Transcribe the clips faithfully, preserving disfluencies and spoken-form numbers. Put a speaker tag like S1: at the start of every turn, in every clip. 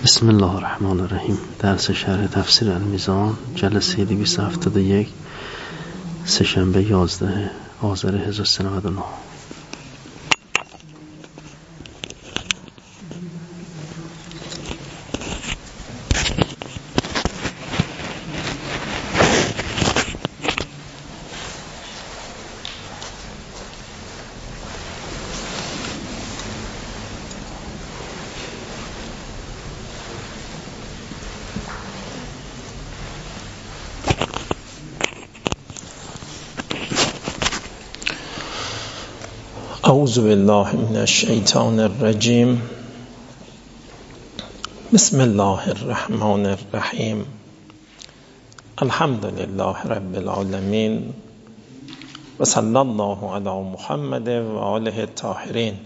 S1: بسم الله الرحمن الرحیم. درس شرح تفسیر المیزان، جلسه دویست و هفتاد و یک، سه‌شنبه یازده آذر هزار و سیصد و نود و نه.
S2: اعوذ بالله من الشیطان الرجیم. بسم الله الرحمن الرحیم. الحمد لله رب العالمین و صلی الله علی محمد و آله الطاهرین.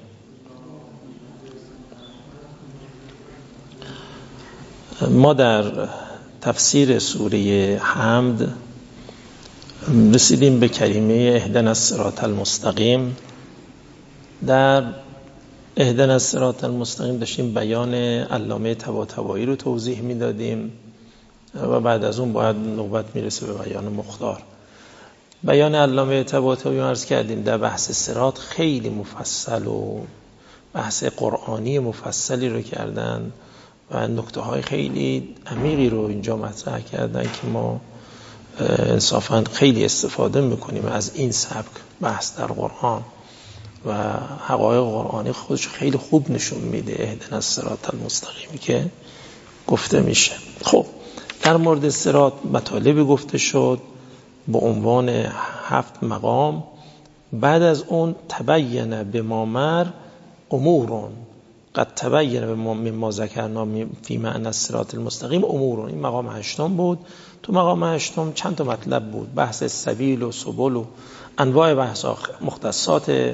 S2: ما در تفسیر سوره حمد رسیدیم به کلمه اهدنا الصراط المستقیم. در اهدنا الصراط المستقیم داشتیم بیان علامه طباطبایی رو توضیح میدادیم و بعد از اون باید نوبت میرسه به بیان مختار. بیان علامه طباطبایی عرض کردیم در بحث صراط خیلی مفصل و بحث قرآنی مفصلی رو کردن و نکته های خیلی عمیقی رو اینجا مطرح کردن که ما انصافا خیلی استفاده میکنیم از این سبک بحث در قرآن و حقایق قرآنی خودش خیلی خوب نشون میده. اهدنا الصراط المستقیمی که گفته میشه. خب در مورد صراط مطالبی گفته شد با عنوان هفت مقام. بعد از اون تبین به ما مر امورون قد تبین به ما مما ذکرنا فی معنی الصراط المستقیم امورون. این مقام هشتم بود. تو مقام هشتم چند تا مطلب بود، بحث سبیل و سبل و انواع بحث مختصات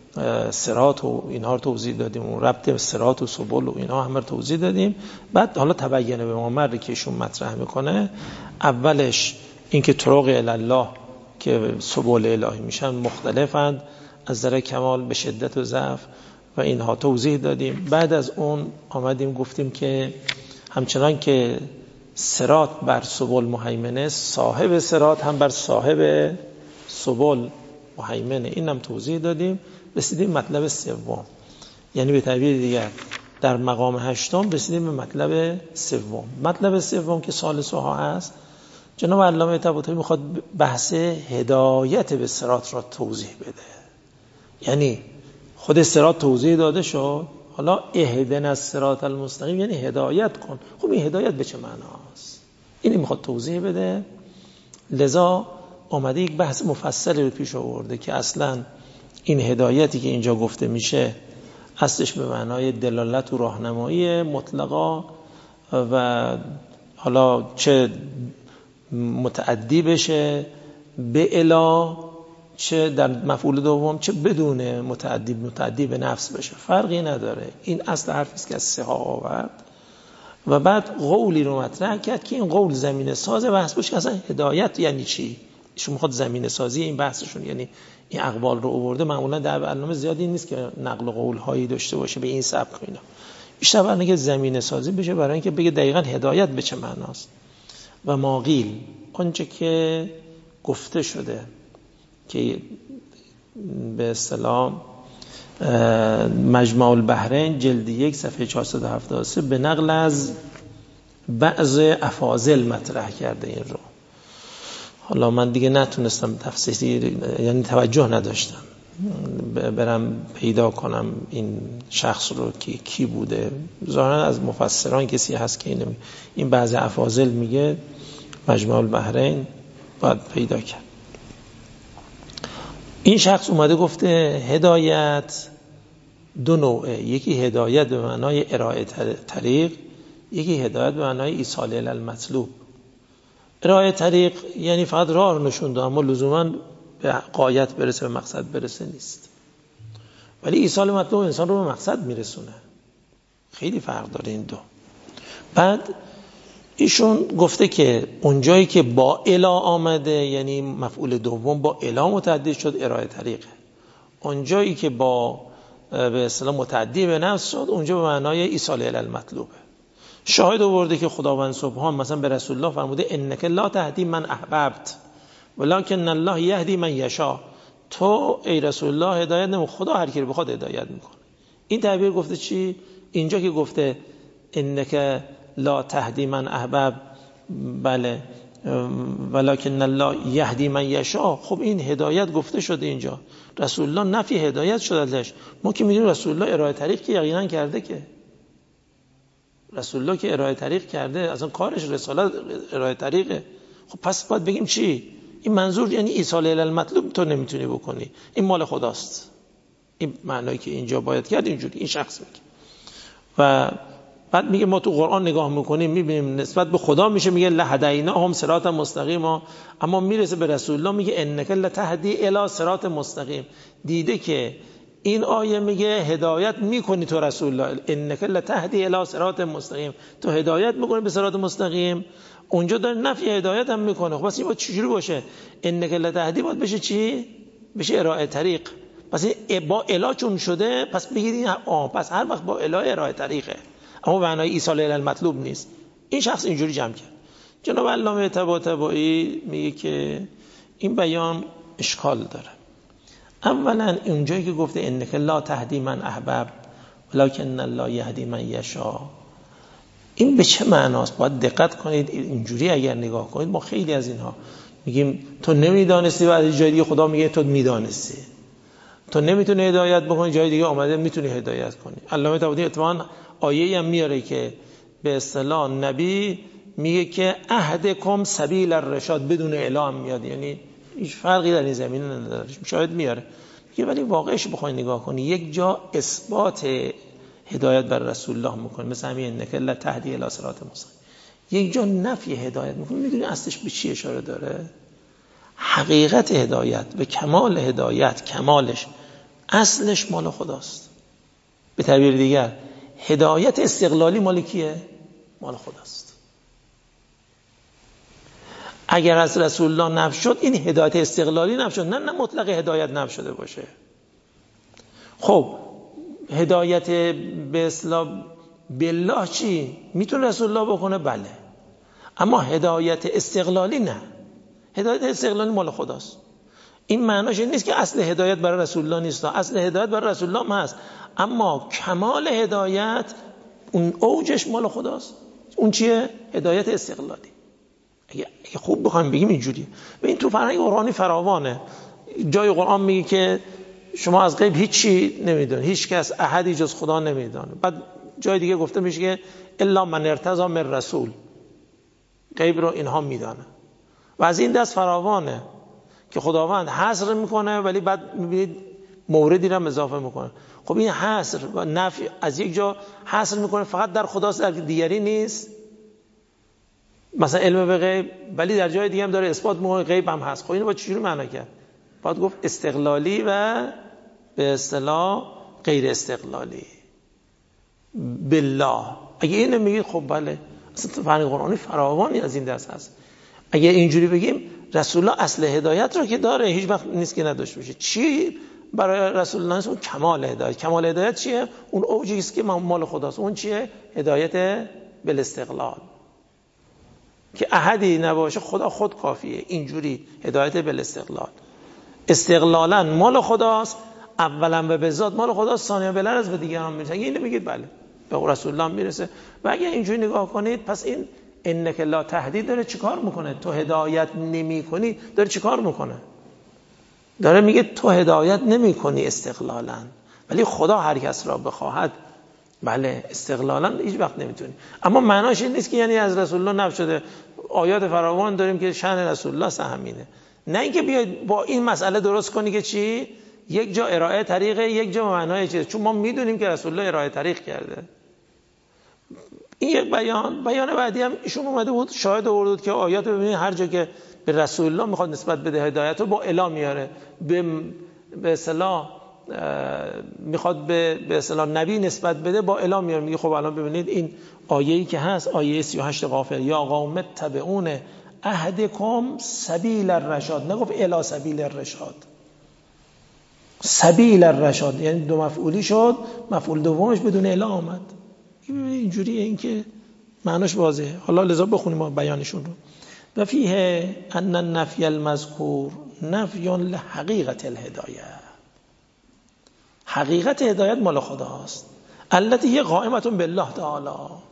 S2: صراط و اینها رو توضیح دادیم و ربط صراط و سبل و اینها همه رو توضیح دادیم. بعد حالا تبین به ما مر که ایشون مطرح میکنه، اولش اینکه طرق الله که سبل الهی میشن مختلفند از نظر کمال به شدت و ضعف و اینها توضیح دادیم. بعد از اون آمدیم گفتیم که همچنان که صراط بر سبل مهیمنه، صاحب صراط هم بر صاحب سبل مهیمنه. اینم توضیح دادیم. رسیدیم مطلب سوم، یعنی به تعبیر دیگر در مقام هشتم رسیدیم به مطلب سوم. مطلب سوم که ثالثها هست، جناب علامه طباطبایی میخواد بحث هدایت به صراط را توضیح بده. یعنی خود صراط توضیح داده شد، حالا اهدنا الصراط المستقیم یعنی هدایت کن. خب این هدایت به چه معناست؟ اینی میخواد توضیح بده. لذا آمده یک بحث مفصلی رو پیش آورده که اصلا این هدایتی که اینجا گفته میشه اصلش به معنای دلالت و راهنمایی مطلقا و حالا چه متعدی بشه به الا، چه در مفعول دوم، چه بدون متعدی متعدی به نفس بشه، فرقی نداره. این اصل حرفی است که از سه ها آورد و بعد قولی رو مطرح کرد که این قول زمینه ساز بحث باشه. اصلا هدایت یعنی چی؟ ایشون میخواد زمینه سازی این بحثشون، یعنی این اقوال رو آورده. معمولا در برنامه زیادی نیست که نقل قول هایی داشته باشه به این سبک اینا. بیشتر برنامه که زمینه سازی بشه برای اینکه بگه دقیقاً هدایت به چه معناست. و ماقیل آنچه که گفته شده که به اصطلاح مجمع البحرین جلد یک صفحه چهارصد و هفتاد و سه به نقل از بعض افاضل مطرح کرده این رو. حالا من دیگه نتونستم تفصیلی، یعنی توجه نداشتم برم پیدا کنم این شخص رو که کی بوده. ظاهرا از مفسران کسی هست که این این بعضی افاضل میگه مجمع البحرین باید پیدا کرد. این شخص اومده گفته هدایت دو نوعه، یکی هدایت به معنای ارائه طریق، یکی هدایت به معنای ایصال الی المطلوب. ارائه طریق یعنی فقط راه رو نشون داد اما لزوما به غایت برسه، به مقصد برسه نیست. ولی ایصال مطلوب انسان رو به مقصد میرسونه. خیلی فرق داره این دو. بعد ایشون گفته که اونجایی که با الا آمده یعنی مفعول دوم با الا متعدی شد ارائه طریقه. اونجایی که با به اصطلاح متعدی به نفس شد اونجا به معنای ایصال الی المطلوبه. شاهد آورده که خداوند سبحان مثلا به رسول الله فرموده انک لا تهدی من احببت ولکن الله یهدی من یشاء. تو ای رسول الله هدایت نمی، خدا هر کی رو بخواد هدایت میکنه. این تعبیر گفته چی؟ اینجا که گفته انک لا تهدی من احبب، بله، ولکن الله یهدی من یشاء. خب این هدایت گفته شده اینجا، رسول الله نفی هدایت شده ازش. ما که میدونیم رسول الله ارائه طریق که یقینا کرده، که رسول الله که ارائه طریق کرده، اصلا کارش رسالت ارائه طریقه. خب پس باید بگیم چی؟ این منظور یعنی ایصال الی المطلوب تو نمیتونی بکنی، این مال خداست. این معنایی که اینجا باید کرد اینجوری این شخص میگه. و بعد میگه ما تو قرآن نگاه میکنیم میبینیم نسبت به خدا میشه میگه لهدیناهم صراطا مستقیما، اما میرسه به رسول الله میگه انک لتهدی الی صراط مستقیم. دیده که این آیه میگه هدایت میکنی تو رسول الله، انک لتهدی الی صراط مستقیم، تو هدایت میکنی به صراط مستقیم. اونجا داره نفی هدایت هم میکنه. خب پس این باید چجوری باشه؟ انک لتهدی باید بشه چی؟ بشه ارائه طریق. پس این با الا چون شده پس بگید این آه پس هر وقت با الا ارائه طریقه، اما معنای ایصال الی المطلوب نیست. این شخص اینجوری جمع کرد. جناب علامه طباطبایی میگه که این بیان اشکال داره. اولا اونجایی که گفته انک لا تهدی من احبب ولکن الله یهدی من یشاء، این به چه معناست؟ باید دقت کنید. اینجوری اگر نگاه کنید ما خیلی از اینها میگیم تو نمیدانستی و از جای دیگه خدا میگه تو میدانستی. تو نمیتونی هدایت بکنی، جای دیگه آمده میتونی هدایت کنی. علامه طباطبایی اتفاقا آیه‌ای هم میاره که به اصطلاح نبی میگه که اهدکم سبیل الرشاد، بدون اعلام میاد، یعنی هیچ فرقی در این زمینه نداره، شاید میاره. میگه ولی واقعش بخوای نگاه کنی یک جا اثبات هدایت بر رسول الله میکنه، مثل همین انک لتهدی الی صراط مستقیم. یک جا نفی هدایت میکنه. میدونی اصلش به چی اشاره داره؟ حقیقت هدایت و کمال هدایت، کمالش اصلش مال خداست. به تعبیر دیگر هدایت استقلالی مال کیه؟ مال خداست. اگر از رسول الله نفی شد این هدایت استقلالی نفی شد، نه نه مطلق هدایت نفی شده باشه. خب هدایت به اصطلاح بالله چی؟ میتونه رسول الله بکنه؟ بله، اما هدایت استقلالی نه. هدایت استقلالی مال خداست. این معناش این نیست که اصل هدایت برای رسول الله نیست، اصل هدایت برای رسول الله هم هست، اما کمال هدایت اون اوجش مال خداست. اون چیه؟ هدایت استقلالی. اگه خوب بخوایم بگیم اینجوری. به این تو فرهنگ قرآنی فراوانه. جای قرآن میگه که شما از غیب هیچی نمیدونید، هیچ کس احدی جز خدا نمیدونه. بعد جای دیگه گفته میشه که الا من ارتضی من رسول، غیب رو اینها میدونه. و از این دست فراوانه که خداوند حصر میکنه ولی بعد میبینید موردی رو اضافه میکنه. خب این حصر و نفی از یک جا حصر میکنه فقط در خداست، در دیگری نیست. مثلا علم به غیب، ولی در جای دیگه هم داره اثبات میکنه غیب هم هست. خب اینو با چجوری معنا کرد؟ باید گفت استقلالی و به اصطلاح غیر استقلالی. بالله اگه اینو میگید خب بله، اصلا فرهنگ قرآنی فراوانی از این دست هست. اگه اینجوری بگیم رسول الله اصل هدایت رو که داره، هیچ وقت نیست که نداشته باشه. چی برای رسول الله نیست؟ اون کمال هدایت. کمال هدایت چیه؟ اون اوجی است که مال خداست. اون چیه؟ هدایت بالاستقلال، که احدی نباشه خدا خود کافیه. اینجوری هدایت بالاستقلال، استقلالا مال خداست، اولا و به ذات مال خداست، ثانیا بالعرض به دیگران میرسه. اگه اینو بگید بله به رسول الله میرسه. و اگه اینجوری نگاه کنید پس این انک لا تهدی داره چیکار میکنه؟ تو هدایت نمیکنی داره چیکار میکنه؟ داره میگه تو هدایت نمیکنی استقلالا، ولی خدا هر کس را بخواهد بله استقلالا هیچ وقت نمیتونی. اما معناش این نیست که یعنی از رسول الله نفی شده. آیات فراوان داریم که شأن رسول الله همینه. نه اینکه بیاید با این مسئله درست کنی که چی؟ یک جا ارائه طریقه، یک جا معنای چیز. چون ما میدونیم که رسول الله ارائه طریق کرده. این یک بیان. بیان بعدی هم ایشون اومده بود شاهد آورده بود که آیات رو ببینید هر جا که به رسول الله میخواد نسبت بده هدایت رو با الا میاره، به به اصطلاح میخواد به به اصطلاح نبی نسبت بده با الا میاره. میگه خب الان ببینید این آیه‌ای که هست، آیه سی و هشت غافر، یا قوم تبعون اهدکم سبیل الرشاد، نگفت الا سبیل الرشاد، سبیل الرشاد، یعنی دو مفعولی شد، مفعول دومش بدون الا آمد. اینجوریه این که معناش واضحه. حالا لذا بخونیم ما بیانشون رو. و فیه ان النفی المذکور نفی لحقیقت الهدایه. حقیقت هدایت مال خداست، التي هي قائمة بالله تعالی،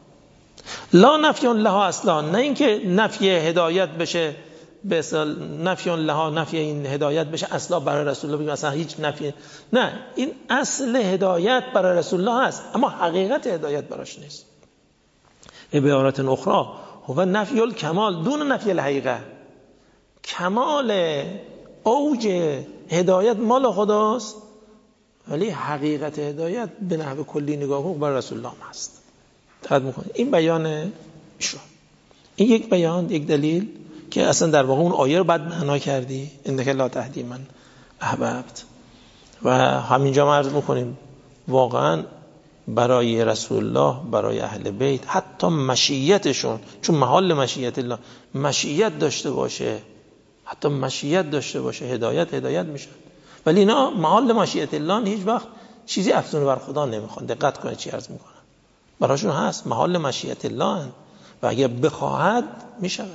S2: لا نفی لها اصلا. نه اینکه نفی هدایت بشه به اصل نفی لها، نفی این هدایت بشه اصلا برای رسول الله، بگیم اصلا هیچ نفی. نه، این اصل هدایت برای رسول الله هست، اما حقیقت هدایت براش نیست. به عبارت اخرى هو نفی الکمال دون نفی الحقیقه. کمال اوج هدایت مال خداست، ولی حقیقت هدایت به نحو کلی نگاه کن بر رسول الله هست. دقت میکنید این بیان ایشون، این یک بیان، یک دلیل که اصلا در واقع اون آیه رو بعد معنا کردی، انک لا تهدی من احببت. و همینجا ما عرض میکنیم واقعا برای رسول الله، برای اهل بیت، حتی مشیتشون، چون محال مشیت الله، مشیت داشته باشه، حتی مشیت داشته باشه، هدایت هدایت میشه. ولی اینا محال مشیت الله هیچ وقت چیزی افزون بر خدا نمیخوان. دقت کنید چی عرض میکنم، براشون هست محال مشیت الله و اگر بخواهد میشود،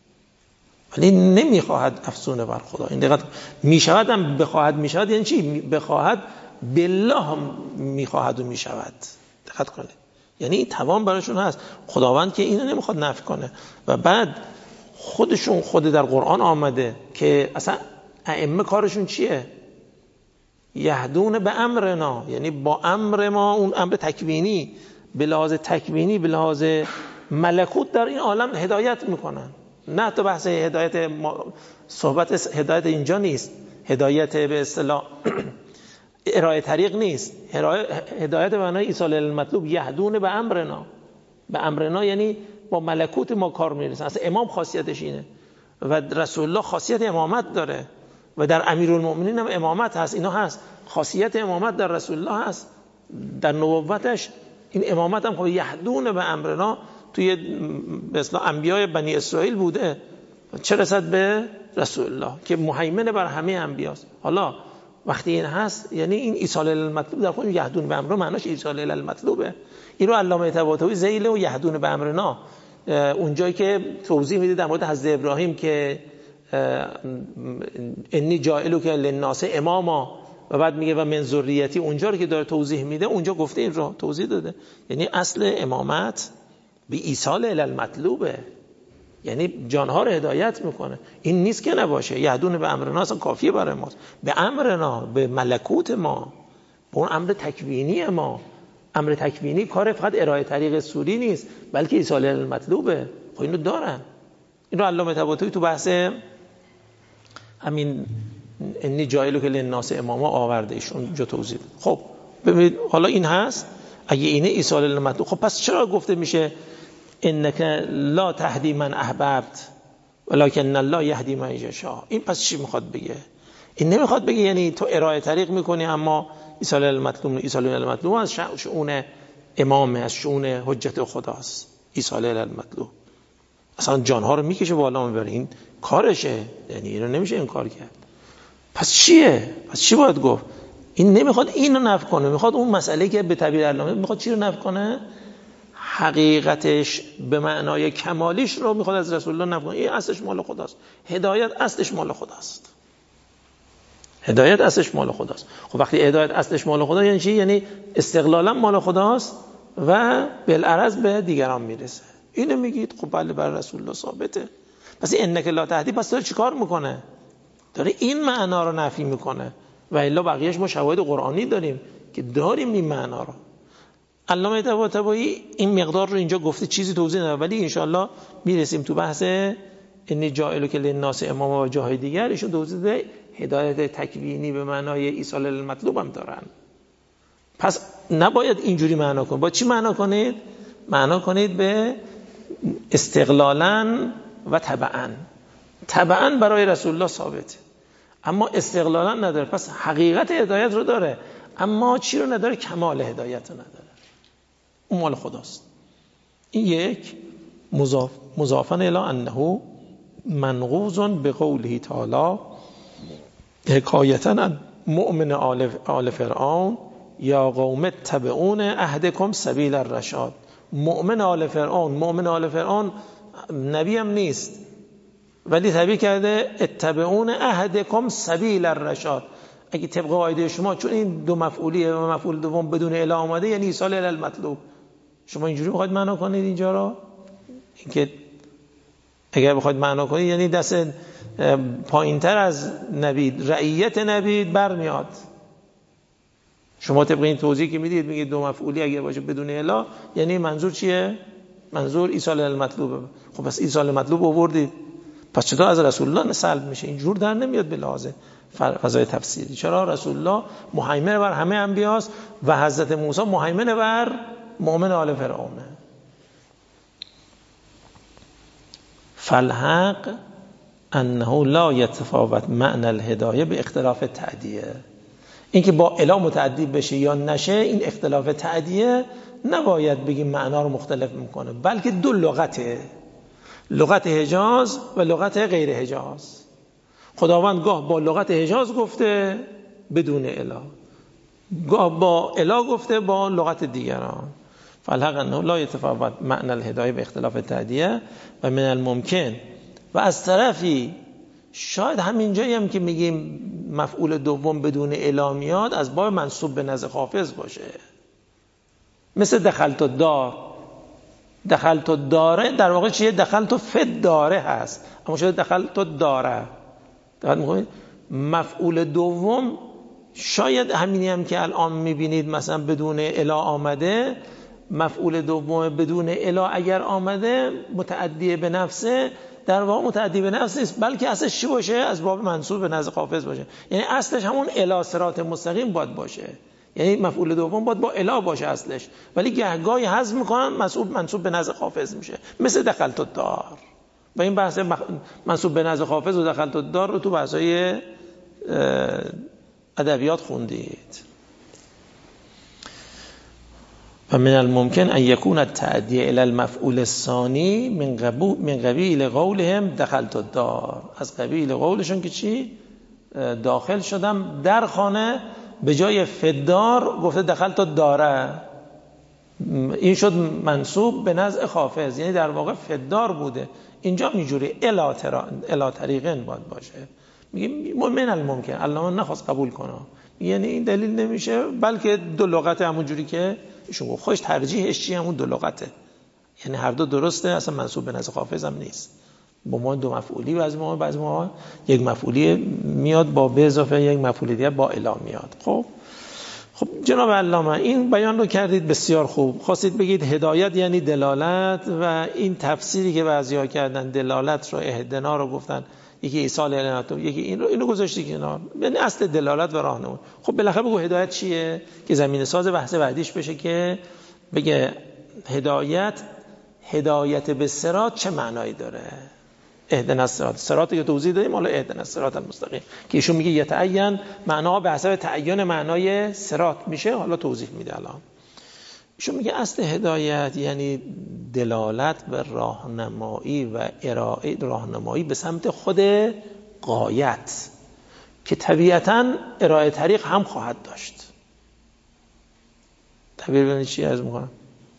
S2: ولی نمیخواهد افزون بر خدا. این دقت میشود هم بخواهد میشود یعنی چی؟ بخواهد بالله هم میخواهد و میشود. دقت کنید، یعنی این توان براشون هست. خداوند که اینو نمیخواد نفی کنه. و بعد خودشون خود در قرآن آمده که اصلا ائمه کارشون چیه؟ یهدون به امرنا، یعنی با امر ما، اون امر تکوینی، به لحاظ تکوینی، به لحاظ ملکوت در این عالم هدایت میکنن. نه تو بحث هدایت ما... صحبت هدایت اینجا نیست، هدایت به اصطلاح ارائه طریق نیست، هدایت به معنای ایصال المطلوب. یهدون به امرنا، به امرنا یعنی با ملکوت ما کار میرسن. اصلا امام خاصیتش اینه و رسول الله خاصیت امامت داره و در امیرالمؤمنین هم امامت هست. اینا هست، خاصیت امامت در رسول الله هست، در نبوتش این امامت هم خب یهدون به امرنا توی به اصطلاح انبیای بنی اسرائیل بوده، چه رسد به رسول الله که مهیمن بر همه انبیاست. حالا وقتی این هست یعنی این ایصال المطلوب در خود یهدون به امرنا معناش ایصال المطلوبه. این رو علامه طباطبایی ذیل و یهدون به امرنا اونجایی که توضیح میده در مورد حضرت ابراهیم که انی جاعلک للناس اماما و بعد میگه و من ذریتی، اونجا رو که داره توضیح میده اونجا گفته این رو توضیح داده. یعنی اصل امامت به ایصال المطلوبه، یعنی جانها رو هدایت میکنه. این نیست که نباشه. یهدون به امرنا اصلا کافیه برای ما، به امرنا، به ملکوت ما، به اون امر تکوینی ما. امر تکوینی کار فقط ارائه طریق سوری نیست، بلکه ایصال المطلوبه. خب اینو دارن. این رو علامه طباطبایی تو بحث همین انی جاعلک للناس اماما آورده، ایشون جو توضیح داد. خب ببینید حالا این هست، اگه اینه ایصال المطلوب، خب پس چرا گفته میشه انک لا تهدی من احببت ولکن الله یهدی من یشاء؟ این پس چی میخواد بگه؟ این نمیخواد بگه یعنی تو ارائه طریق میکنی اما ایصال المطلوب، ایصال المطلوب از شؤون امام، از شؤون حجت خداست. ایصال المطلوب اصلا جانها رو میکشه بالا میبره، این کارشه، یعنی اینو نمیشه این کار کرد. پس چیه؟ پس چی باید گفت؟ این نمیخواد اینو نفی کنه، میخواد اون مسئله که به تعبیر علامه میخواد چی رو نفی کنه؟ حقیقتش به معنای کمالیش رو میخواد از رسول الله نفی کنه. این اصلش مال خداست. هدایت اصلش مال خداست. هدایت اصلش مال خداست. خب وقتی هدایت اصلش مال خدا یعنی چی؟ یعنی استقلالا مال خداست و بالعرض به دیگران میرسه. اینو میگید؟ خب بله بر رسول الله ثابته. پس انک لا تهدی پس داره چیکار میکنه؟ داره این معنا رو نفی میکنه و الا بقیه‌اش ما شواهد قرآنی داریم که داریم این معنا رو. علامه طباطبایی این مقدار رو اینجا گفته، چیزی توضیح نمیده، ولی انشالله میرسیم تو بحث انی جاعلک للناس اماما و جاهای دیگر ایشون توضیح ده هدایت تکوینی به معنای ایصال المطلوب هم دارن. پس نباید اینجوری معنا کنید. با چی معنا کنید؟ معنا کنید به استقلالا و تبعا. تبعا برای رسول الله ثابته اما استقلالا نداره. پس حقیقت هدایت رو داره اما چی رو نداره؟ کمال هدایت رو نداره. اون مال خداست. این یک مضاف مضافا الی انه منقوض بقوله تعالی حکایتا عن مؤمن آل, آل فرعون یا قوم تبعون عهدکم سبیل الرشاد مؤمن آل فرعون، مؤمن آل فرعون نبی هم نیست ولی تعبیر کرده اتبعون اهدکم سبیل الرشاد. اگه طبق قاعده شما چون این دو مفعولیه و مفعول دوم بدون اله آمده یعنی ایصال الی المطلوب، شما اینجوری بخواید معنا کنید اینجا رو، اینکه اگر بخواید معنا کنید یعنی دست پایینتر از نبید، رعیت نبید برمیاد. شما طبق این توضیحی که میدید میگید دو مفعولی اگر باشه بدون اله یعنی منظور چیه؟ منظور ایصال الی المطلوبه. خب پس ایصال المطلوب آوردید، پس چطور از رسول الله سلب میشه؟ اینجور در نمیاد به لحاظ فضای تفسیری. چرا؟ رسول الله مهیمن بر همه انبیاست و حضرت موسی مهیمن بر مؤمن آل فرعونه. فالحق انه لا یتفاوت معنی الهدایه به اختلاف تعدیه. اینکه با اله متعدی بشه یا نشه این اختلاف تعدیه نباید بگیم معنا رو مختلف میکنه، بلکه دو لغته، لغت حجاز و لغت غیر حجاز. خداوند گاه با لغت حجاز گفته بدون اله، گاه با اله گفته با لغت دیگران. فالحق انه لا یتفاوت معنی الهدایه به اختلاف تعدیه و من الممکن، و از طرفی شاید همین جایی هم که میگیم مفعول دوم بدون اله میاد از باب منصوب به نزد خافض باشه، مثل دخلت الدار. دخلت الداره در واقع چیه؟ دخلت فد داره هست اما شده دخلت الداره. دقت میکنید مفعول دوم شاید همینی هم که الان میبینید مثلا بدون اله آمده، مفعول دوم بدون اله اگر آمده متعدی به نفسه، در واقع متعدی به نفس نیست بلکه اصلش چی باشه؟ از باب منصوب به نزد خافض باشه، یعنی اصلش همون اله صراط مستقیم باید باشه، یعنی مفعول دوم باید با اله باشه اصلش، ولی گهگاهی حذف میکنن منصوب منصوب به نزد خافض میشه، مثل دخلت الدار. و این بحث منصوب به نزد خافض و دخلت الدار رو تو بحث‌های ادبیات خوندید. و من الممکن ان یکون التعدیه الی المفعول الثانی من قبول من قبیل قولهم دخلت الدار، از قبیل قولشون که چی؟ داخل شدم در خانه، به جای فدار گفته دخلت الداره، این شد منصوب به نزع خافض، یعنی در واقع فدار بوده. اینجا میجوری الا ترا الا طریقن باید باشه. میگیم من الممکن علامه نخواست قبول کنه، یعنی این دلیل نمیشه بلکه دو لغت همون جوری که ایشون گفت. خوش ترجیحش چیه؟ همون دو لغته، یعنی هر دو درسته، اصلا منصوب به نزد خافض هم نیست. با ما دو مفعولی بعضی ما بعضی ما یک مفعولی میاد با به اضافه یک مفعولی دیگه با اله میاد. خب خب جناب علامه این بیان رو کردید بسیار خوب. خواستید بگید هدایت یعنی دلالت و این تفسیری که بعضیا کردن دلالت رو اهدنا رو گفتن یکی ایصال الی، یکی این رو اینو گذاشتی کنار، یعنی اصل دلالت و راهنمایی. خب بالاخره بگو هدایت چیه که زمینه ساز بحث بعدیش بشه که بگه هدایت هدایت به صراط چه معنایی داره. اهدنا الصراط، صراطی که توضیح دادیم، حالا اهدنا الصراط المستقیم که ایشون میگه یتعین معناها به حسب تعین معنای صراط میشه، حالا توضیح میده. الان ایشون میگه اصل هدایت یعنی دلالت به راهنمایی و ارائه راهنمایی به سمت خود غایت که طبیعتاً ارائه طریق هم خواهد داشت. تعبیر ببینید چی عرض میکنم.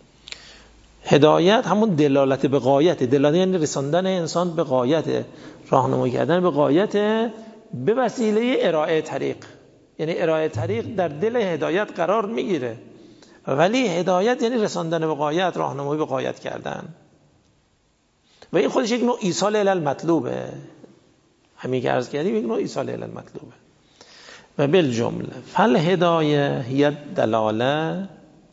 S2: هدایت همون دلالت به غایت، دلالت یعنی رساندن انسان به غایت، راهنمایی کردن به غایت به وسیله ارائه طریق، یعنی ارائه طریق در دل هدایت قرار میگیره، ولی هدایت یعنی رساندن به غایت، راهنمایی به غایت کردن و این خودش یک نوع ایصال الی المطلوبه. همین که عرض کردیم یک نوع ایصال الی المطلوبه. و بالجمله فالهدایه هی دلاله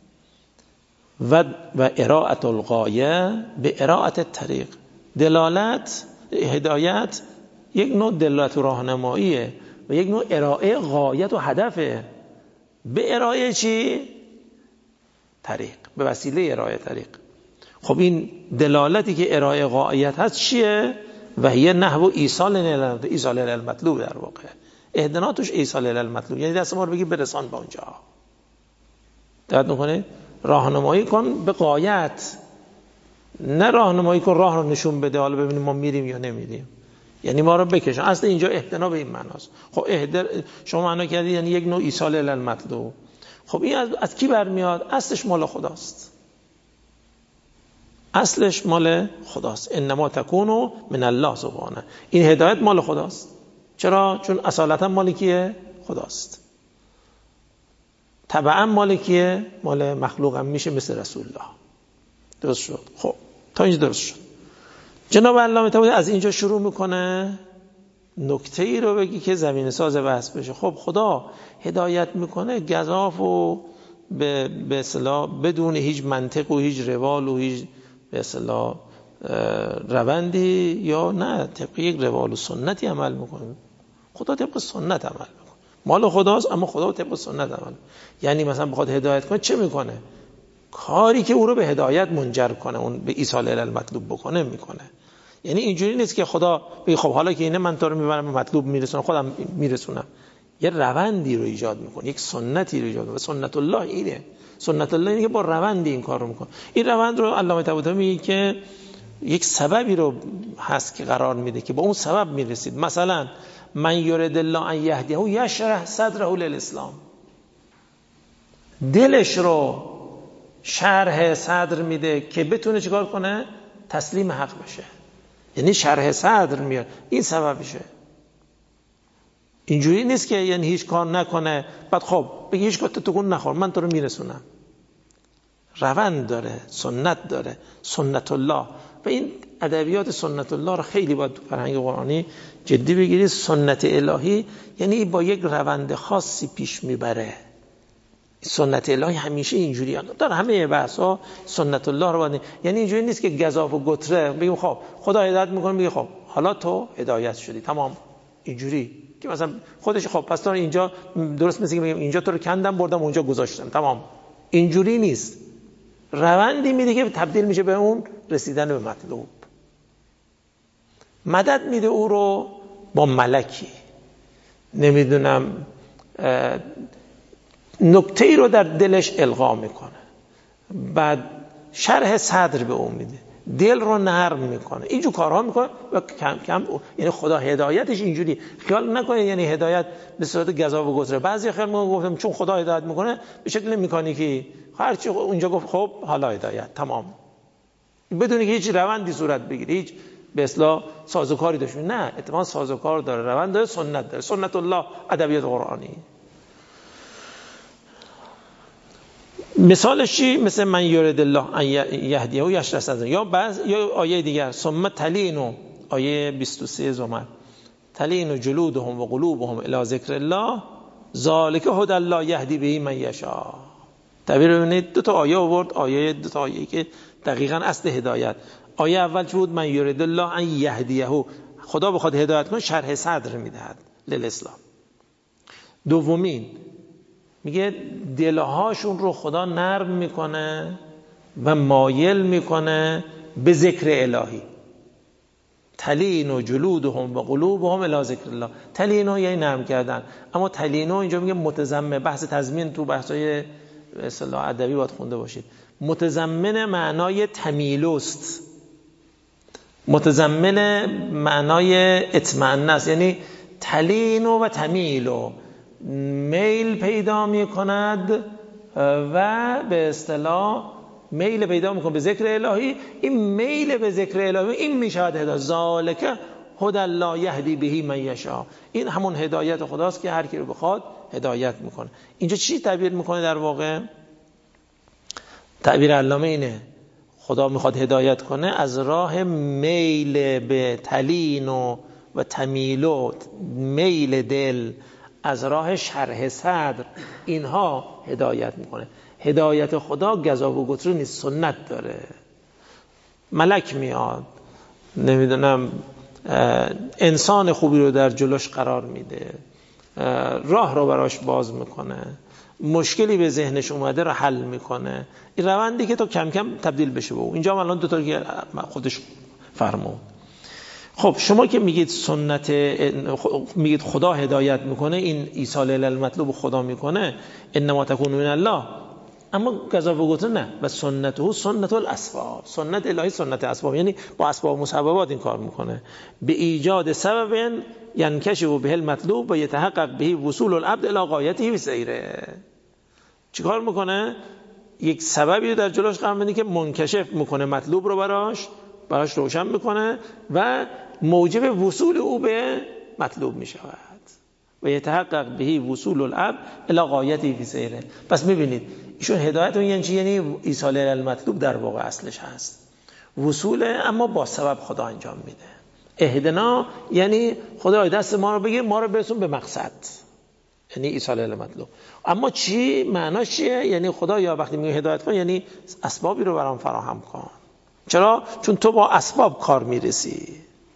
S2: و و ارائه الغایه به ارائه الطریق. دلالت هدایت یک نوع دلالت و راهنماییه و یک نوع ارائه غایت و هدفه. به ارائه چی؟ طریق، به وسیله ارائه طریق. خب این دلالتی که ارائه غایت هست چیه؟ و هی نحو ایصال الی ایصال الی المطلوب. در واقع اهدنا توش ایصال الی المطلوب، یعنی دست ما رو بگی برسان به اونجا. دقت میکنه؟ راهنمایی کن به غایت، نه راهنمایی کن راه رو نشون بده حالا ببینیم ما میریم یا نمیریم، یعنی ما رو بکشن. اصل اینجا اهدنا به این معناست. خب اهدر شما معنا کردید یعنی یک نوع ایصال الی المطلوب. خب این از, از کی برمیاد؟ اصلش مال خداست. اصلش مال خداست. انما تکونو من الله سبحانه. این هدایت مال خداست. چرا؟ چون اصالتا مال کیه؟ خداست. طبعا مال کیه؟ مال مخلوق هم میشه، مثل رسول الله. درست شد؟ خب تا اینجا درست شد. جناب علامه طباطبایی از اینجا شروع میکنه نکته ای رو بگی که زمین ساز بحث بشه. خب خدا هدایت میکنه گزاف و به به اصطلاح بدون هیچ منطق و هیچ روال و هیچ به اصطلاح روندی، یا نه طبق یک روال و سنتی عمل میکنه. خدا طبق سنت عمل میکنه. مال خداست اما خدا طبق سنت عمل. یعنی مثلا بخواد هدایت کنه چه میکنه؟ کاری که او رو به هدایت منجر کنه، اون به ایصال الی المطلوب بکنه میکنه. یعنی اینجوری نیست که خدا بگه خب حالا که اینه من تو رو میبرم به مطلوب میرسونم، خودم میرسونم. یه روندی رو ایجاد میکنه، یک سنتی رو ایجاد میکنه. سنت الله اینه. سنت الله اینه که با روندی این کار رو میکنه. این روند رو علامه طباطبایی میگه که یک سببی رو هست که قرار میده که با اون سبب میرسید. مثلا من یرید الله ان یهدیه یشرح صدره للاسلام، دلش رو شرح صدر میده که بتونه چیکار کنه؟ تسلیم حق بشه. یعنی شرح صدر میاد، این سببشه. اینجوری نیست که یعنی هیچ کار نکنه بعد خب بگی هیچ کار تو کن نخور من تو رو میرسونم. روند داره، سنت داره، سنت الله. و این ادبیات سنت الله رو خیلی باید تو فرهنگ قرآنی جدی بگیرید. سنت الهی یعنی با یک روند خاصی پیش میبره. سنت الهی همیشه اینجوریه. در همه بحث‌ها سنت الله رو باید، یعنی اینجوری نیست که گزاف و گتره بگیم خب خدا هدایت میکنه میگه خب حالا تو هدایت شدی تمام. اینجوری که مثلا خودش خب پس تو اینجا درست مثل که میگم اینجا تو رو کندم بردم اونجا گذاشتم تمام. اینجوری نیست. روندی میده که تبدیل میشه به اون رسیدن به مطلوب. مدد میده او رو با ملکی، نمیدونم نکته ای رو در دلش القا میکنه، بعد شرح صدر به اون میده، دل رو نرم میکنه، اینجور کارها میکنه و کم کم یعنی خدا هدایتش اینجوری. خیال نکنه یعنی هدایت به صورت گزاف و گذره. بعضی خیال ما گفتم چون خدا هدایت میکنه به شکل مکانیکی هرچی اونجا گفت خب حالا هدایت تمام، بدون که هیچ روندی صورت بگیره، هیچ به اصطلاح سازوکاری داشته. نه، اتفاقا سازوکار داره، روند داره، سنت داره. سنت الله ادبیات قرآنی. مثالش چی؟ مثل من یرید الله ان یهدیه و یشرح صدره. یا بعض یا آیه دیگر ثم تلین، آیه بیست و سه زمر، تلین جلودهم و قلوبهم الی ذکر الله ذالک هدی الله یهدی به من یشاء. تعبیر ببینید دو تا آیه آورد، آیه دو تا آیه که دقیقاً اصل هدایت. آیه اول چه بود؟ من یرید الله ان یهدیه، خدا بخواد هدایت کنه شرح صدر میدهد للاسلام. دومین میگه دلهاشون رو خدا نرم میکنه و مایل میکنه به ذکر الهی. تلین و جلودهم و قلوبهم الی ذکر الله. تلینو یعنی نرم کردن، اما تلینو اینجا میگه متضمن، بحث تضمین تو بحثای اصطلاح ادبی باید خونده باشید. متضمن معنای تمیلوست، متضمن معنای اطمئنان است. یعنی تلینو و تمیلو، میل پیدا می کند و به اصطلاح میل پیدا میکنه به ذکر الهی. این میل به ذکر الهی این می شود هدایت. ذالک هدی الله یهدی به من یشاء. این همون هدایت خداست که هر کی رو بخواد هدایت میکنه. اینجا چی تعبیر میکنه در واقع؟ تعبیر علامه اینه خدا میخواد هدایت کنه از راه میل به تلین و و تمیل و میل دل، از راه شرح صدر، اینها هدایت میکنه. هدایت خدا گزاف و گتره نیست، سنت داره. ملک میاد، نمیدونم انسان خوبی رو در جلوش قرار میده، راه رو براش باز میکنه، مشکلی به ذهنش اومده رو حل میکنه. این روندی که تو کم کم تبدیل بشه به او. اینجا هم الان دو تا که خودش فرمود. خب شما که میگید سنت، میگید خدا هدایت میکنه، این ایصال الی المطلوب خدا میکنه، انما تکون من الله، اما گزاف و گتره نه. و سنته سنت الاسباب، سنت الهی سنت اسباب، یعنی با اسباب و مسببات این کار میکنه. به ایجاد سبب ینکشف به المطلوب و یتحقق به وصول العبد الی غایته و سیره. چیکار میکنه؟ یک سببی رو در جلوش قرار میده که منکشف میکنه مطلوب رو براش براش روشن میکنه و موجب وصول او به مطلوب میشود و یتحقق بهی وصول العبد الی غایته فی سیره. پس میبینید ایشون هدایت اون یعنی چی؟ یعنی ایصال المطلوب در واقع اصلش هست وصول، اما با سبب خدا انجام میده. اهدنا یعنی خدا دست ما رو بگیر ما رو برسون به مقصد، یعنی ایصال المطلوب. اما چی معناش چیه؟ یعنی خدا یا وقتی میگه هدایت کن یعنی اسبابی رو برام فراهم کن. چرا؟ چون تو با اسباب کار میرسی.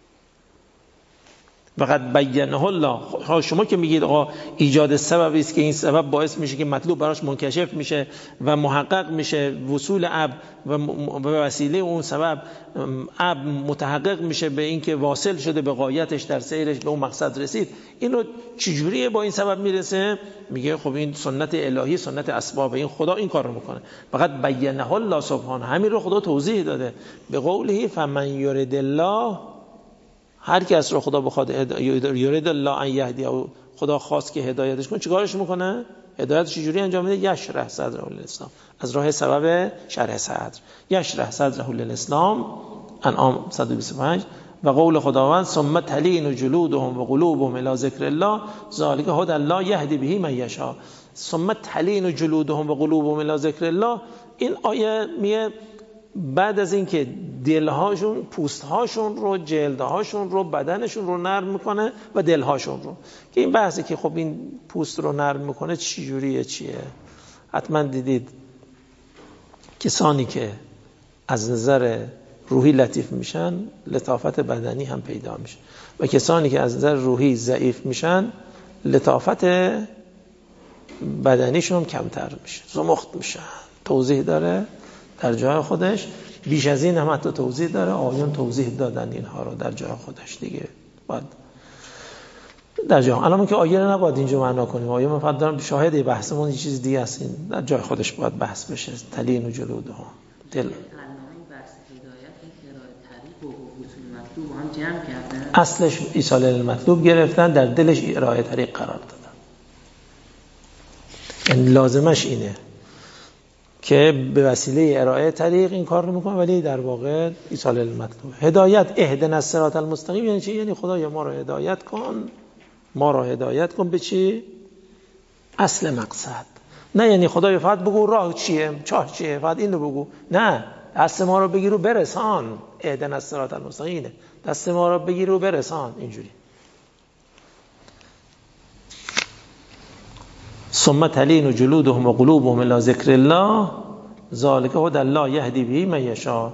S2: فقط بینه الله. شما که میگید آقا ایجاد سببی است که این سبب باعث میشه که مطلوب براش منکشف میشه و محقق میشه، وصول عبد و به وسیله اون سبب عبد متحقق میشه به این که واصل شده به غایتش در سیرش به اون مقصد رسید. اینو چجوریه با این سبب میرسه؟ میگه خب این سنت الهی، سنت اسباب، این خدا این کار رو میکنه. فقط بینه الله سبحانه، همین رو خدا توضیح داده به قوله فمن یرید الله، هر کس رو خدا بخواد یرید الله ان یهدی، خدا خواست که هدایتش کنه چیکارش میکنه؟ هدایتش چجوری انجام میده؟ یشرح صدره للاسلام، از راه سبب شرح صدر. یشرح صدره للاسلام، انعام صد و بیست و پنج. و قول خداوند ثم تلین جلودهم و قلوبهم الی ذکر الله ذلک هدی الله یهدی به من یشاء. ثم تلین جلودهم و قلوبهم الی ذکر الله، این آیه میگه بعد از اینکه دلهاشون، پوستهاشون رو، جلدهاشون رو، بدنشون رو نرم میکنه و دلهاشون رو، که این بحثی که خب این پوست رو نرم میکنه چی جوریه چیه؟ حتما دیدید کسانی که از نظر روحی لطیف میشن لطافت بدنی هم پیدا میشه و کسانی که از نظر روحی ضعیف میشن لطافت بدنیشون کمتر میشه، زمخت میشن. توضیح داره در جای خودش، بیش از این هم حتی توضیح داره، آیون توضیح دادن اینها رو در جای خودش دیگه. باید در جای الان که آیه رو نباید اینجا معنا کنیم، آیه من فقط دارم شاهد بحثمون یه چیز دیگه است، این در جای خودش باید بحث بشه. تلین و جلودها دل اصلش ایصال المطلوب گرفتن، در دلش ارائه طریق قرار دادن. این لازمش اینه که به وسیله ارائه طریق این کار رو میکنه، ولی در واقع ایصال المطلوب. هدایت اهدنا الصراط المستقیم یعنی چی؟ یعنی خدایا ما رو هدایت کن، ما رو هدایت کن به چی؟ اصل مقصد. نه یعنی خدایا فقط بگو راه چیه، چاه چیه، فقط این رو بگو. نه، دست ما رو بگیر و برسان. اهدنا الصراط المستقیم، دست ما رو بگیر و برسان. اینجوری. ثم تلین جلودهم و قلوبهم الی ذکر الله ذلک هدی الله یهدی به من یشاء.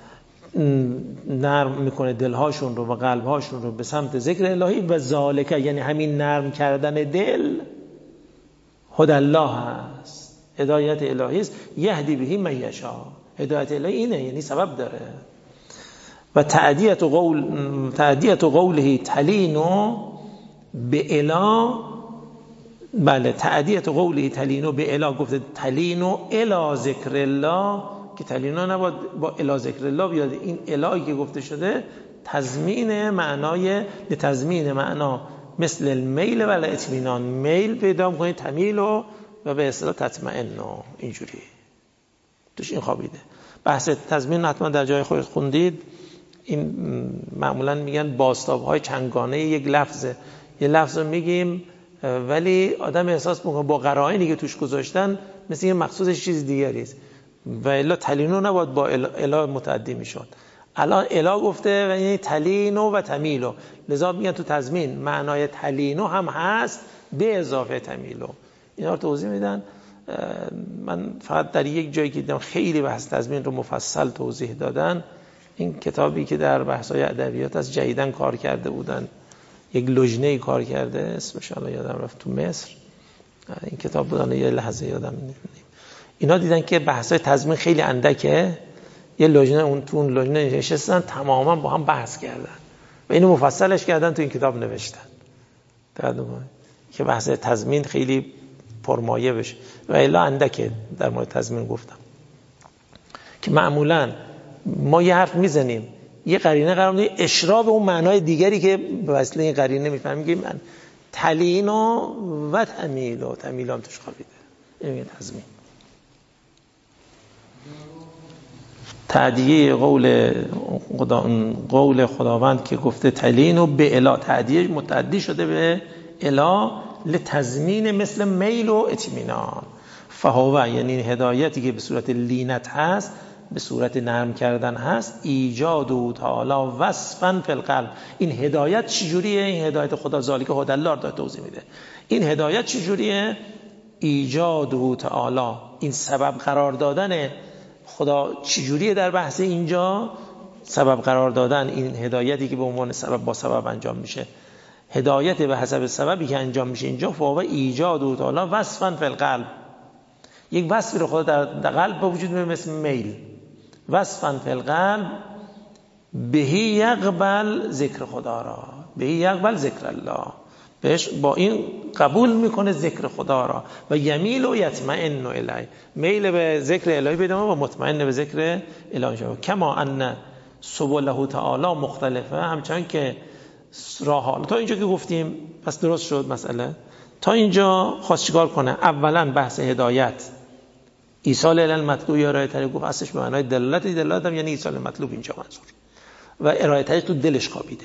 S2: نرم میکنه دلهاشون رو و قلبهاشون رو به سمت ذکر الهی و ذالک یعنی همین نرم کردن دل هدی الله هست، هدایت الهی است. یهدی به من یشاء، هدایت الهی اینه، یعنی سبب داره. و تعدیت قول تعدیت قوله تلینو به الا، بله تعدیت قوله تلینو به الا، گفته تلینو الا ذکر الله، که تلینو نباید با الا ذکر الله بیاد. این الهی که گفته شده تضمین معنای، به تضمین معنا مثل المیل و الاطمینان، میل پیدا می‌کنید تمیل و و به اصطلاح تطمئن و اینجوری توش این خوابیده. بحث تضمین حتما در جای خود خوندید. این معمولا میگن بازتاب‌های چندگانه یک لفظه. یه لفظ رو میگیم ولی آدم احساس میکنه با قرائنی که توش گذاشتن مثل این مقصودش چیز دیگری است و الا تلینو نباید با الا متعدی میشد. الان الا گفته و یعنی تلینو و تمیلو، لذا میگن تو تضمین معنای تلینو هم هست به اضافه تمیلو. اینا رو توضیح میدن. من فقط در یک جایی که دیدم خیلی بحث تضمین رو مفصل توضیح دادن، این کتابی که در بحث‌های ادبیات از جدیداً کار کرده بودن، یک لجنه‌ای کار کرده، اسمش الان یادم رفت، تو مصر این کتاب بودن، یه لحظه یادم نمیاد. اینا دیدن که بحث‌های تضمین خیلی اندکه، یه لجنه اون تو اون لجنه نشستن تماما با هم بحث کردن و اینو مفصلش کردن تو این کتاب نوشتن. دقیقاً که بحث تضمین خیلی پرمایه بشه و الا اندکه در مورد تضمین گفتم که معمولاً ما یه حرف میزنیم یه قرینه قرار میدیم اشاره به اون معنای دیگری که به وسیله این قرینه میفهمیم که من تلینو و تمیلو، تمیلو هم توش خوابیده. این تضمین. تعدیه قول خدا قول خداوند که گفته تلین و به الا، تعدیه متعدی شده به الا لتضمین مثل میل و اطمینان. فهو یعنی هدایتی که به صورت لینت هست، به صورت نرم کردن هست، ایجاد و تعالی وصفا فی القلب. این هدایت چجوریه؟ این هدایت خدا ذالک هدی الله رو توضیح میده. این هدایت چجوریه؟ ایجاد و تعالی، این سبب قرار دادن خدا چجوریه در بحث اینجا؟ سبب قرار دادن این هدایتی که به عنوان سبب با سبب انجام میشه، هدایت به حسب سببی که انجام میشه اینجا. فهو ایجاد و تعالی وصفا فی القلب، یک وصفی رو خدا در قلب به وجود میاره مثل میل. وصفا فی القلب بهی یقبل ذکر خدا را، بهی یقبل ذکر الله، بهش با این قبول میکنه ذکر خدا را. و یمیل و یطمئن الیه، میل به ذکر الهی بدون و مطمئن به ذکر الهی شد. کما ان سبله تعالی مختلفه، همچنان که راه. تا اینجا که گفتیم پس درست شد مسئله. تا اینجا خواست چیکار کنه؟ اولا بحث هدایت، ایصال الی المطلوب یا ارائه طریق، گفت اصلش به معنای دلالت، دلالت هم یعنی ایصال مطلوب اینجا منظور، و ارائه طریق تو دلش خوابیده.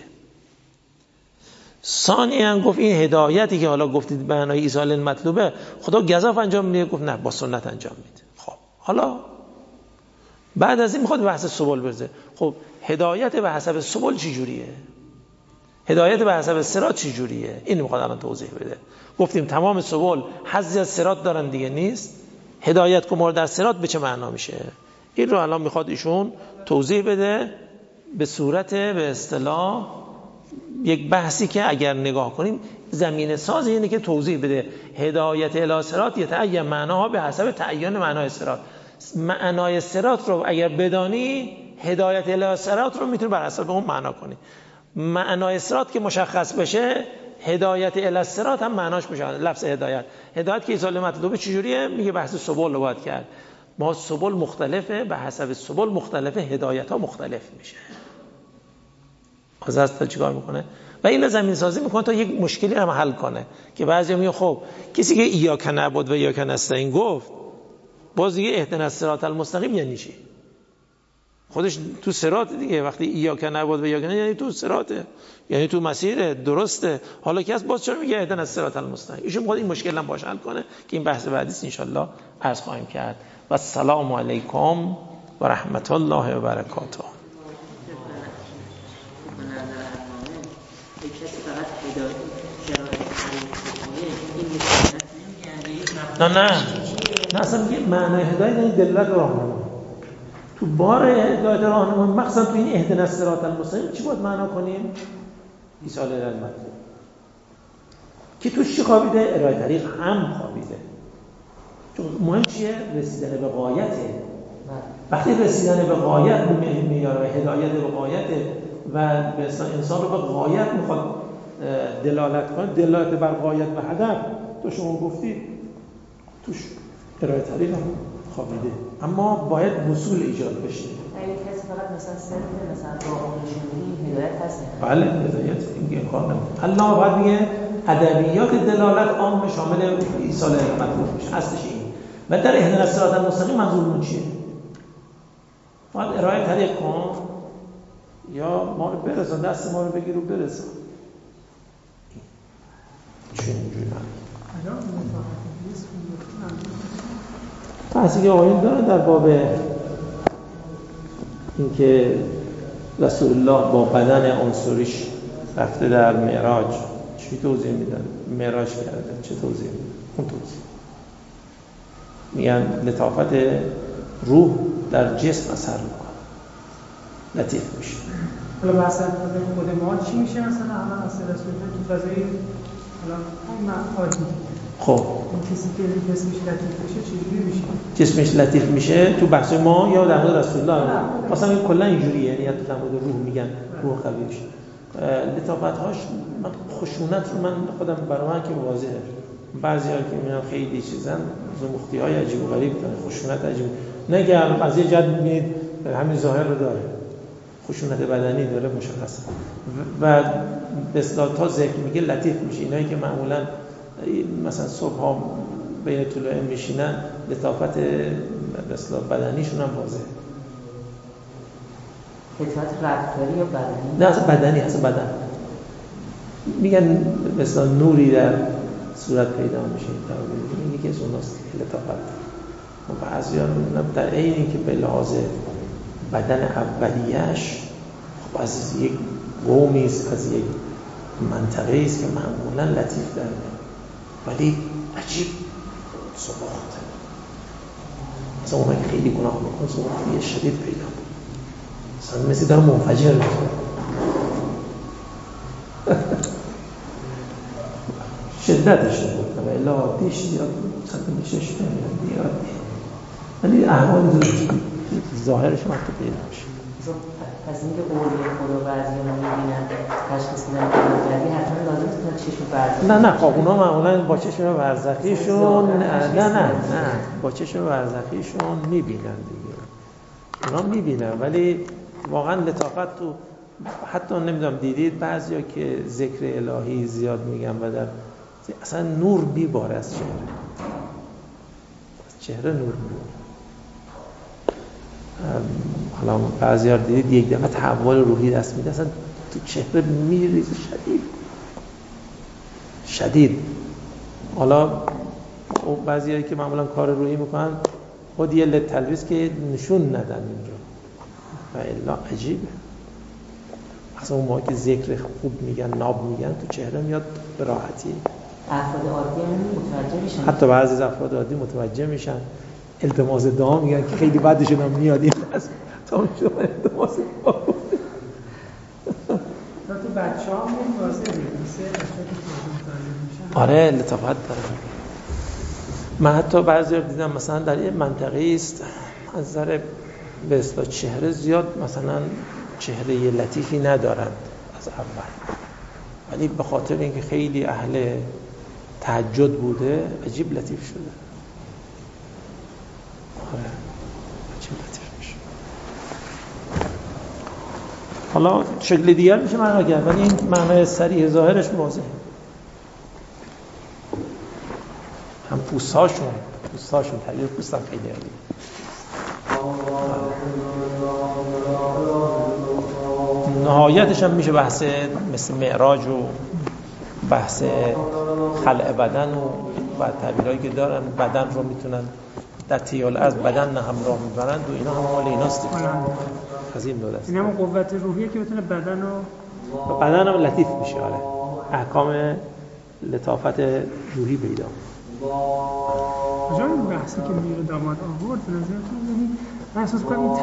S2: ثانیاً گفت این هدایتی که حالا گفتید به معنای ایصال المطلوبه، خدا گزاف انجام میده، گفت نه با سنت انجام میده. خب حالا بعد از این میخواد بحث سبل برزه. خب هدایت به حسب سبل چی جوریه؟ هدایت به حسب صراط چی جوریه؟ این میخواد الان توضیح بده. گفتیم تمام سبل حظی از صراط دارن دیگه، نیست. هدایت که مورد در صراط به چه معنا میشه؟ این رو الان میخواد ایشون توضیح بده به صورت به اصطلاح یک بحثی که اگر نگاه کنیم زمینه ساز اینه که توضیح بده هدایت الی صراط یتعین معناها به حسب تعین معنای صراط. معنای صراط رو اگر بدانی، هدایت الی صراط رو میتونی بر حسب اون معنا کنی. معنای صراط که مشخص بشه، هدایت الی الصراط هم معناش میشه. لفظ هدایت، هدایت که ایصال مطلوب چجوریه؟ میگه بحث سبل رو باید کرد. ما سبل مختلفه، به حسب سبل مختلفه، هدایت ها مختلف میشه. از تا چیکار میکنه؟ و این زمین سازی میکنه تا یک مشکلی رو حل کنه که بعضی میگن خب کسی که ایاک نعبد و ایاک نستعین گفت، باز دیگه اهدنا الصراط المستقیم یعنی چی؟ خودش تو صراط دیگه. وقتی ایاک نعبد و ایاک نستعین یعنی تو صراطه، یعنی تو مسیر درسته. حالا که از باز چرا میگه اهدنا الصراط المستقیم؟ ایشون میخواد این مشکل هم باشه حل کنه که این بحث بعدی ان شاء الله عرض خواهیم کرد. و السلام علیکم و رحمت الله و برکاته. نه نه نه اصلا میگه معنای هدایت یعنی دلالت راهنما. تو بار هدایت راهنما مخصوصا تو این اهدنا الصراط المستقیم چی باید معنا کنیم؟ ایصال الی المطلوب که توش چی خوابیده؟ ارائه طریق هم خوابیده. چون مهم چیه؟ رسیدن به غایته. وقتی رسیدن به غایت میاره هدایت به غایته و به انسان رو به غایت میخواد دلالت کنه، دلالت بر غایت و هدف تو شما گفتید توش ارائه طریق هم خوابیده، اما باید وصول ایجاد بشه.
S3: اگه کسی فقط مثلا سرده مثلا راه نشونی هدایت هست.
S2: بله هدایت این امکان نداره. الله باید میگه ادبیات دلالت عام شامل ایصال مطلوب میشه، اصلش این. و در اهدنا الصراط المستقیم منظورمون چیه؟ باید ارائه طریق کن یا ما رو برسان، دست ما رو بگیر و برسان. چه اینجوری بحثی که آقایون دارن در باب اینکه رسول الله با بدن عنصریش رفته در معراج، چی توضیح میدن؟ معراج کرده، چه توضیح میدن؟ اون توضیح میگن لطافت روح در جسم اثر میکنه، لطیف میشه.
S4: حالا مثلا خود ما چی میشه؟ مثلا الان اصل رسول تو فضای حالا اون معراج.
S2: خب
S4: کسی که جسمش لطیف میشه چجوری میشه؟
S2: جسمش لطیف میشه تو بحث ما یا در مورد رسول الله؟ مثلا کلا اینجوریه، یعنی تو در مورد روح میگن روح قوی میشه. لطافت‌هاش من خشونت رو من خودم برای من که واضحه. بعضی‌ها که میگن خیلی چیزن زمختی‌های عجیب و غریب داره، خشونت عجیب. نه که قضیه جد می‌بینید همین ظاهر رو داره. خشونت بدنی داره مشخصه. و به اصطلاح تا ذکر میگه لطیف میشه. اینایی که معمولاً مثلا صبح ها بین طلوع میشینن لطافت به به اصطلاح بدنیشون هم واضحه.
S3: اطلاعات رفتاری یا بدنی؟
S2: نه اصلا بدنی، اصلا بدن. میگن مثلا نوری در صورت پیدا میشه، این یکی از اوناست که لطافت. و بعضی‌ها می‌بینم در عین اینکه به لحاظ بدن اولیه‌اش خب از یک قومی است، از یک منطقه‌ای است که معمولاً لطیف در ولی عجیب سباخته. مثلا اونها که خیلی گناه میکنن سباختی شدید پیدا مثلا مثل داره منفجر میشه. شدتش نبود و الا عادیش یا چند میشش نمیاد ولی احوال ظاهرش وقت پیدا میشه.
S3: پس اینکه قولی خدا بعضی ها میبینن تشخیص میدن کردی حتما لازم است چشم برزخی؟
S2: نه نه خب اونا معمولا با چشم برزخیشون نه نه نه با چشم برزخیشون میبینن دیگه، اونا میبینن. ولی واقعا لطافت تو حتی نمیدونم دیدید بعضیا که ذکر الهی زیاد میگن و در اصلا نور میباره از چهره، از چهره نور میباره. حالا بعضیا دیدید یک دفعه تحول روحی دست میده اصلا تو چهره میریزه شدید شدید. حالا بعضیایی که معمولا کار روحی میکنن خود یه لط تلویز که نشون ندن اینجا و الا عجیبه. اصلا اون موقع که ذکر خوب میگن ناب میگن تو چهره میاد به راحتی.
S3: افراد عادی هم متوجه میشن،
S2: حتی بعضی از افراد عادی متوجه میشن، التماس دعا میگن که خیلی بعدشون هم میاد این از تا میشون التماس دعا.
S4: تو بچه ها هم واضح میشه بچه ها که توضیح میشن.
S2: آره لطافت داره. من حتی بعضی رو دیدم مثلا در یه منطقه است از نظر به اصطلاح چهره زیاد مثلا چهره لطیفی ندارند از اول، ولی به خاطر اینکه خیلی اهل تهجد بوده عجیب لطیف شده. آره عجیب لطیف میشه. حالا شکل دیگر میشه معنا کرد ولی این معنای صریح ظاهرش واضحه. هم پوستهاشون پوستهاشون تغییر پوست هم خیلی عالی. نهایتش هم میشه بحث مثل معراج و بحث خلع بدن و و تعبیرایی که دارن بدن رو میتونن در تیال از بدن نه همراه میبرند و اینا هم مال ایناست از این دو دست.
S4: این هم قوت روحیه که بتونه بدن رو
S2: بدن هم لطیف میشه. آره احکام لطافت روحی پیدا.
S4: کجا این بحثی که میر داماد آورد به نظرتون؟ یعنی من احساس کنم